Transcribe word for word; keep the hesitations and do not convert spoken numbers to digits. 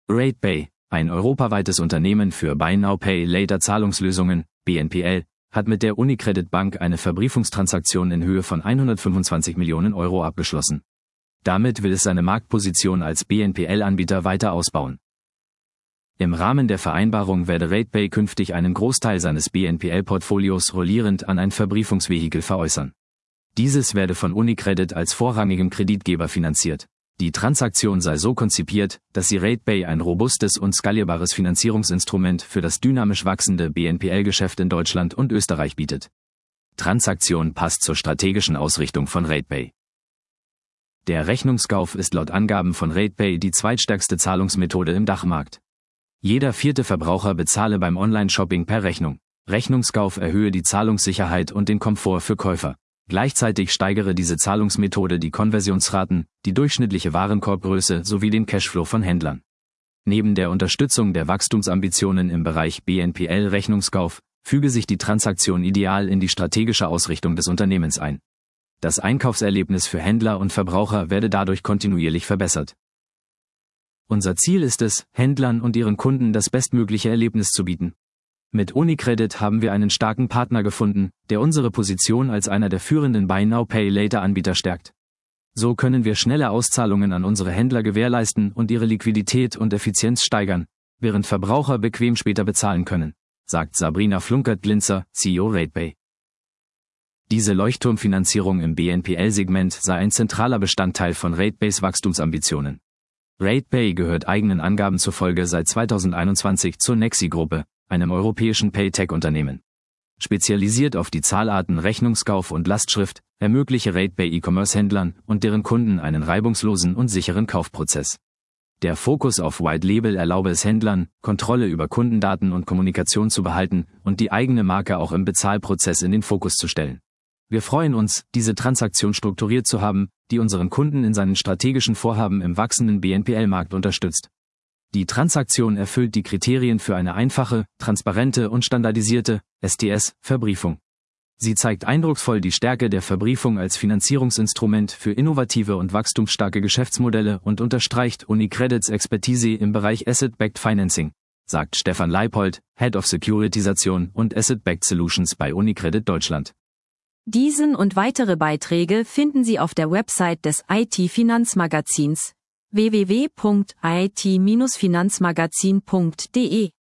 RatePay, ein europaweites Unternehmen für Buy Now Pay Later Zahlungslösungen, B N P L, hat mit der Unicredit Bank eine Verbriefungstransaktion in Höhe von hundertfünfundzwanzig Millionen Euro abgeschlossen. Damit will es seine Marktposition als B N P L-Anbieter weiter ausbauen. Im Rahmen der Vereinbarung werde RatePay künftig einen Großteil seines B N P L-Portfolios rollierend an ein Verbriefungsvehikel veräußern. Dieses werde von Unicredit als vorrangigem Kreditgeber finanziert. Die Transaktion sei so konzipiert, dass sie RatePay ein robustes und skalierbares Finanzierungsinstrument für das dynamisch wachsende B N P L-Geschäft in Deutschland und Österreich bietet. Transaktion passt zur strategischen Ausrichtung von RatePay. Der Rechnungskauf ist laut Angaben von RatePay die zweitstärkste Zahlungsmethode im Dachmarkt. Jeder vierte Verbraucher bezahle beim Online-Shopping per Rechnung. Rechnungskauf erhöhe die Zahlungssicherheit und den Komfort für Käufer. Gleichzeitig steigere diese Zahlungsmethode die Konversionsraten, die durchschnittliche Warenkorbgröße sowie den Cashflow von Händlern. Neben der Unterstützung der Wachstumsambitionen im Bereich B N P L-Rechnungskauf füge sich die Transaktion ideal in die strategische Ausrichtung des Unternehmens ein. Das Einkaufserlebnis für Händler und Verbraucher werde dadurch kontinuierlich verbessert. Unser Ziel ist es, Händlern und ihren Kunden das bestmögliche Erlebnis zu bieten. Mit Unicredit haben wir einen starken Partner gefunden, der unsere Position als einer der führenden Buy Now Pay Later Anbieter stärkt. So können wir schnelle Auszahlungen an unsere Händler gewährleisten und ihre Liquidität und Effizienz steigern, während Verbraucher bequem später bezahlen können, sagt Sabrina Flunkert-Glinzer, C E O RatePay. Diese Leuchtturmfinanzierung im B N P L-Segment sei ein zentraler Bestandteil von RatePays Wachstumsambitionen. RatePay gehört eigenen Angaben zufolge seit zweitausendeinundzwanzig zur Nexi-Gruppe, einem europäischen Paytech-Unternehmen. Spezialisiert auf die Zahlarten Rechnungskauf und Lastschrift, ermögliche RatePay E-Commerce-Händlern und deren Kunden einen reibungslosen und sicheren Kaufprozess. Der Fokus auf White Label erlaube es Händlern, Kontrolle über Kundendaten und Kommunikation zu behalten und die eigene Marke auch im Bezahlprozess in den Fokus zu stellen. Wir freuen uns, diese Transaktion strukturiert zu haben, die unseren Kunden in seinen strategischen Vorhaben im wachsenden B N P L-Markt unterstützt. Die Transaktion erfüllt die Kriterien für eine einfache, transparente und standardisierte S T S-Verbriefung. Sie zeigt eindrucksvoll die Stärke der Verbriefung als Finanzierungsinstrument für innovative und wachstumsstarke Geschäftsmodelle und unterstreicht Unicredits Expertise im Bereich Asset-Backed Financing, sagt Stefan Leipold, Head of Securitisation und Asset-Backed Solutions bei Unicredit Deutschland. Diesen und weitere Beiträge finden Sie auf der Website des I T-Finanzmagazins w w w punkt i t Bindestrich finanzmagazin punkt d e.